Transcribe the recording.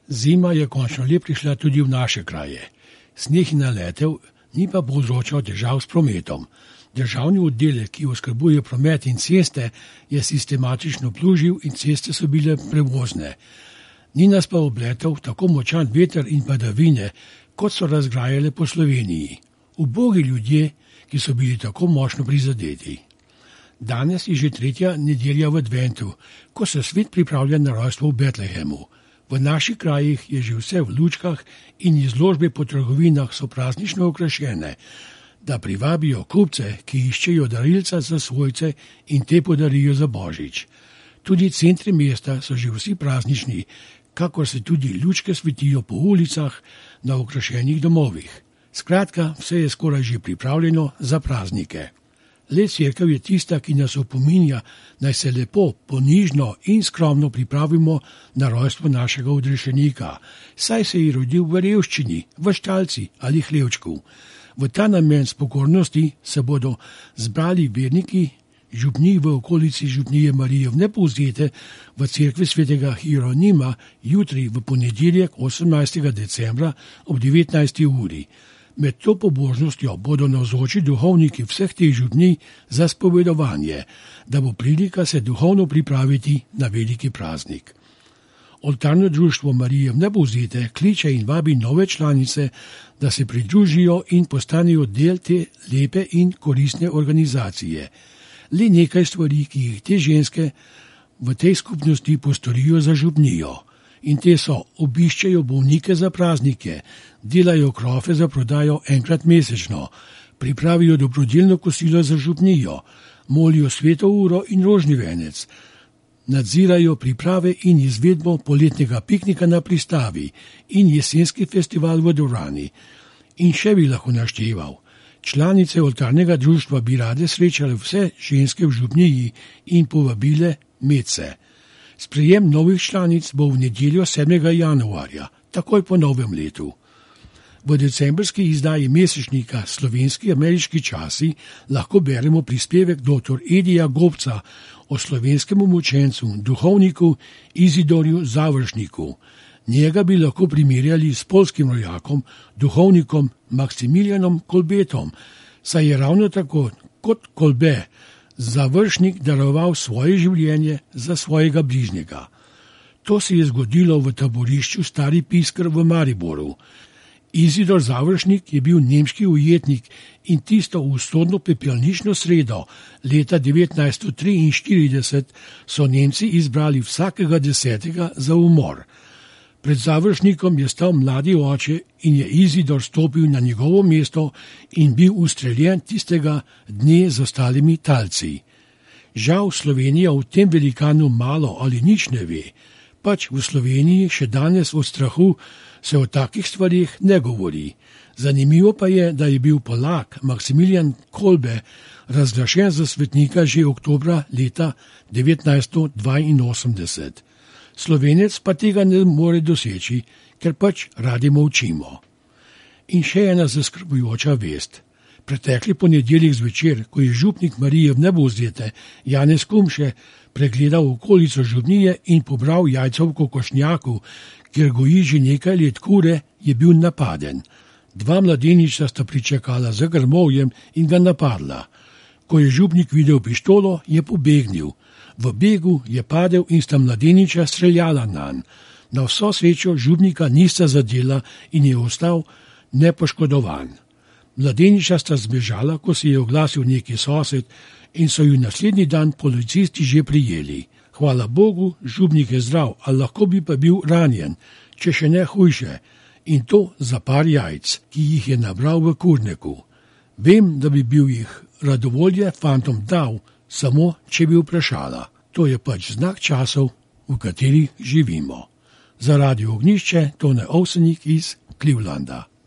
Zima je končno le prišla tudi v naše kraje. Sneg je naletel, ni pa povzročal težav s prometom. Državni oddelek, ki oskrbuje promet in ceste, je sistematično plužil in ceste so bile prevozne. Ni nas pa obletel tako močan veter in padavine, kot so razgrajale po Sloveniji. Ubogi ljudje, ki so bili tako močno prizadeti. Danes je že 3. nedelja v adventu, ko se svet pripravlja na rojstvo v Betlehemu. V naših krajih je že vse v lučkah in izložbe po trgovinah so praznično okrašene, da privabijo kupce, ki iščejo darilca za svojce in te podarijo za Božič. Tudi centri mesta so že vsi praznični, kakor se tudi lučke svetijo po ulicah na okrašenih domovih. Skratka, vse je skoraj že pripravljeno za praznike. Le cerkev je tista, ki nas opominja, naj se lepo, ponižno in skromno pripravimo na rojstvo našega odrešenika, saj se je rodil v revščini, v štalci ali hlevčku. V ta namen s pokornosti se bodo zbrali verniki, župniji v okolici župnije Marije Vnepovzete v cerkvi svetega Hieronima jutri v ponedeljek 18. decembra ob 19. uri. Med to pobožnostjo bodo navzoči duhovniki vseh teh župnij za spovedovanje, da bo prilika se duhovno pripraviti na veliki praznik. Oltarno društvo Marije Vnepovzete kliče in vabi nove članice, da se pridružijo in postanejo del te lepe in koristne organizacije. Le nekaj stvari, ki jih te ženske v tej skupnosti postorijo za župnijo. In te so: obiščejo bolnike za praznike, delajo krofe za prodajo enkrat mesečno, pripravijo dobrodelno kosilo za župnijo, molijo sveto uro in rožni venec, nadzirajo priprave in izvedbo poletnega piknika na pristavi in jesenski festival v dvorani. In še bi lahko našteval. Članice oltarnega društva bi rade srečale vse ženske v župniji in povabile medse. Sprejem novih članic bo v nedeljo 7. januarja, takoj po novem letu. V decembrski izdaji mesečnika Slovenski ameriški časi lahko beremo prispevek dr. Edija Gobca o slovenskem mučencu, duhovniku Izidorju Završniku. Njega bi lahko primerjali s poljskim rojakom, duhovnikom Maksimilijanom Kolbetom, saj je ravno tako kot Kolbe Završnik daroval svoje življenje za svojega bližnjega. To se je zgodilo v taborišču Stari Piskr v Mariboru. Izidor Završnik je bil nemški ujetnik in tisto usodno pepelnično sredo leta 1943 so Nemci izbrali vsakega 10. za umor. Pred Završnikom je stal mladi oče in je Izidor stopil na njegovo mesto in bil ustreljen tistega dne z ostalimi talci. Žal Slovenija o tem velikanu malo ali nič ne ve, pač v Sloveniji še danes od strahu se o takih stvarih ne govori. Zanimivo pa je, da je bil Polak Maksimilijan Kolbe razglašen za svetnika že oktobra leta 1982. Slovenec pa tega ne more doseči, ker pač radi molčimo. In še ena zaskrbljujoča vest. Pretekli ponedeljek zvečer, ko je župnik Marije Vnepovzete Janez Kumše pregledal okolico župnije in pobral jajca v kokošnjaku, kjer goji že nekaj let kure, je bil napaden. 2 mladeniča sta pričakala za grmovjem in ga napadla. Ko je župnik videl pištolo, je pobegnil. V begu je padel in sta mladeniča streljala nanj. Na vso srečo župnika nista zadela in je ostal nepoškodovan. Mladeniča sta zbežala, ko se je oglasil neki sosed in so ju naslednji dan policisti že prijeli. Hvala Bogu, župnik je zdrav, a lahko bi pa bil ranjen, če še ne hujše, in to za par jajc, ki jih je nabral v kurneku. Vem, da bi bil jih radovolje fantom dal, samo če bi vprašala. To je pač znak časov, v katerih živimo. Za Radio Ognjišče Tone Ovsenik iz Clevelanda.